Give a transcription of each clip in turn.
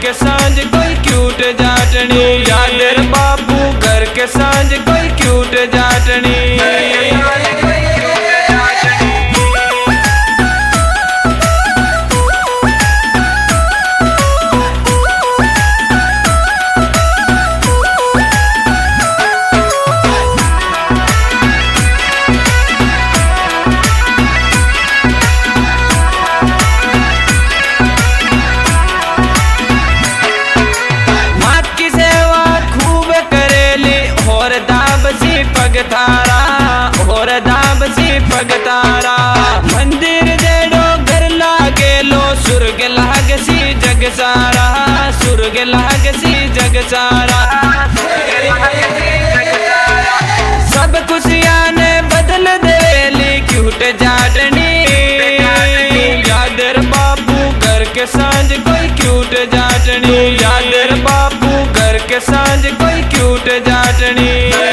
के सांझ कोई क्यूट जाटनी, यादर बापू घर के सांझ कोई क्यूट जाटनी। थारा और दाब सी पग तारा, मंदिर जेड़ो घर लागे लो, सुर्ग लाग सी जग सारा, सुर्ग लाग सी जग सारा। सब खुशियां ने बदल देली क्यूट जाटनी, यादर बापू घर के सांझ कोई क्यूट जाटनी, यादर बापू घर के सांझ कोई क्यूट जाटनी।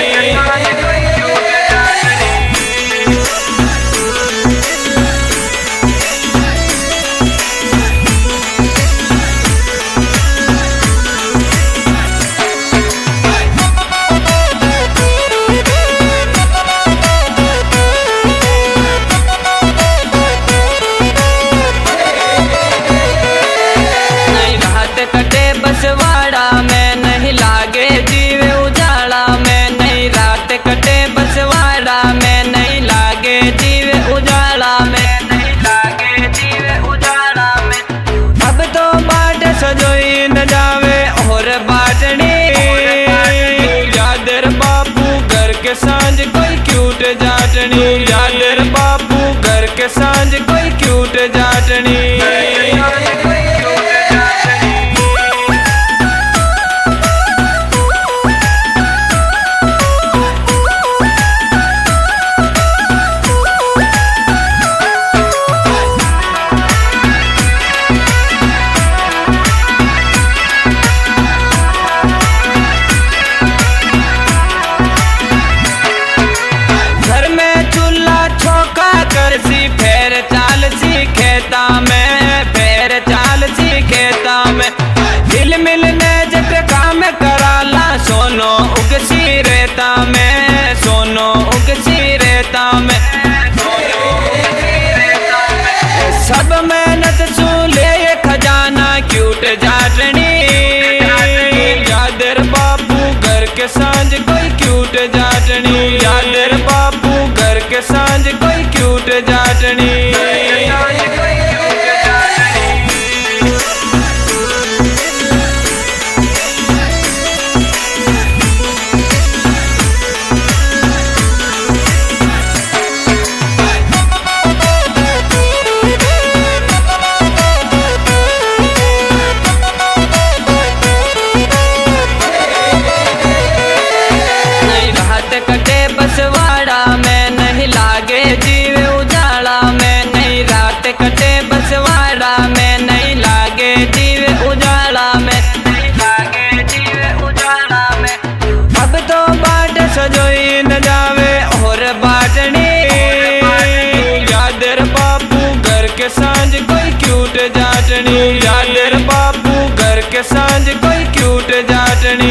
बसवाड़ा में नहीं लागे जीवे उजाला में, नहीं रात कटे बसवाड़ा में नहीं लागे जीवे उजाला में, नहीं लागे जीवे उजाला में। अब तो बाट सजोई न जावे और बाटनी, यादर बापू घर के सांझ कोई क्यूट जाटनी, यादर बापू घर के सांझ कोई क्यूट जाटनी। फेर चाल सी खेता में, फेर चाल सी खेता में, दिल मिलने जट काम कराला, सोनो उगसी रेता में, सोनो उगसी रेता में। सब मेहनत सूले खजाना क्यूट जाटनी, यादर बापू घर के सांझ कोई क्यूट जाटनी, यादर बापू घर के सांझ कोई क्यूट जाटनी। बसवाड़ा में नहीं लागे जीवे उजाला में, नहीं रात कटे बसवाड़ा में नहीं लागे जीवे उजाला में, नहीं लागे जीवे उजाला में। अब तो बाट सजोई न जावे और बाटनी, यादर बापू घर के सांझ कोई क्यूट जाटनी, यादर बापू घर के सांझ कोई क्यूट जाटनी।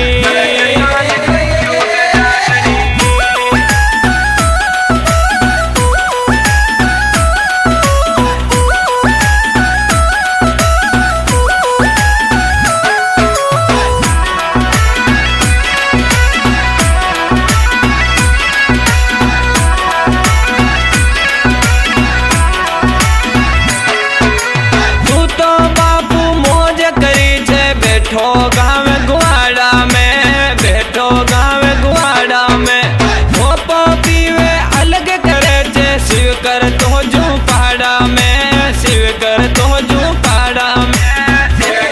बैठो गाँव गुआड़ा में, बैठो गाँव गुआड़ा में, भोपो पीवे अलग करे छे, शिव कर तो जू पहाड़ा में, शिव कर तो जू पहाड़ा में,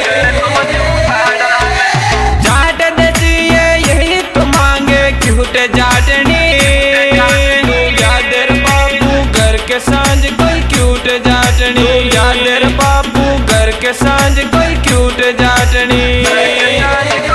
जाट देसिए यही तो मांगे क्यूट जाटनी, यादर बापू घर के सांझ कोई क्यूट जाटनी, यादर बापू घर के सांझ कोई क्यूट जाटनी।